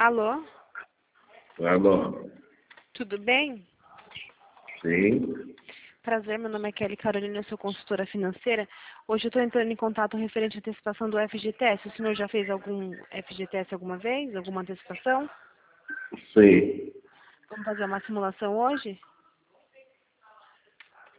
Alô? Alô? Tudo bem? Sim. Prazer, meu nome é Kelly Carolina, eu sou consultora financeira. Hoje eu estou entrando em contato referente à antecipação do FGTS. O senhor já fez algum FGTS alguma vez? Alguma antecipação? Sim. Vamos fazer uma simulação hoje?